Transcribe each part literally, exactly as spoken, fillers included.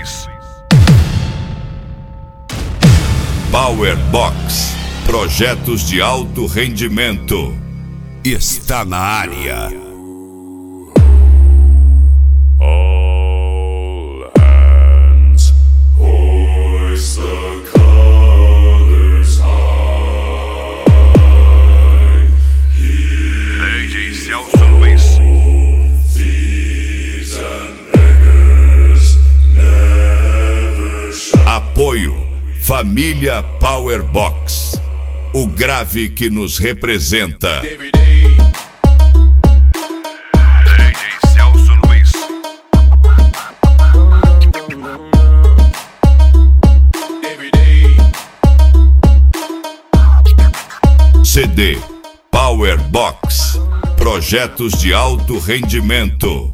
Luiz. Power Box, projetos de alto rendimento, está na área. All hands, hoist the colors high. D J Celso Luiz. Thieves and beggars never shall. Apoio Família Power Box, o grave que nos representa. D J Celso Luiz. C D Power Box, projetos de alto rendimento.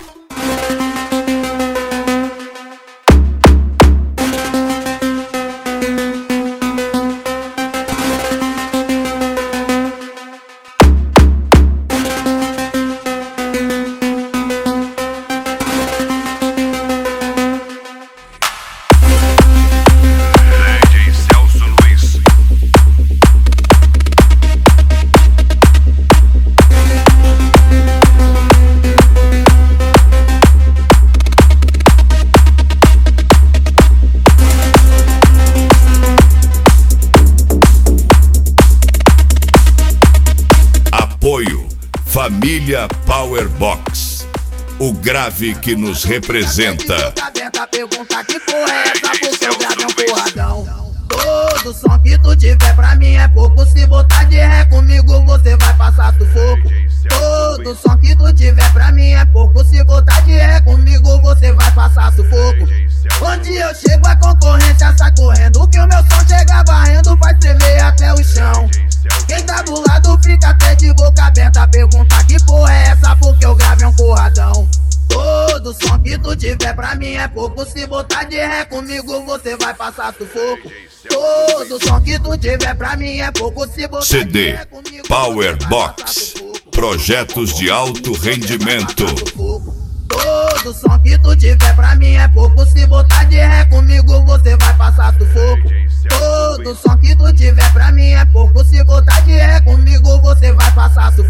Apoio Família Power Box, o grave que nos representa. Pergunta que porra é essa, porque o grave é um porradão. Todo som que tu tiver pra mim é pouco. Se botar de ré comigo você vai passar sufoco. Todo som que tu tiver pra mim é pouco. Se botar de ré comigo você vai passar sufoco. Onde eu chego a concorrência sai correndo, que o meu som chega varrendo, vai tremer até o chão. Quem tá do lado fica até de boca aberta. Pergunta que porra é essa, porque o grave é um porradão. Todo som que tu tiver pra mim é pouco. Se botar de ré comigo você vai passar sufoco. Todo som que tu tiver pra mim é pouco. Se botar C de D ré comigo Power você vai Box, passar sufoco. projetos de alto rendimento. Todo som que tu tiver pra mim é pouco. Se botar de ré comigo você vai passar sufoco. Todo som que tu tiver pra mim é pouco. Se botar de ré comigo você vai passar sufoco.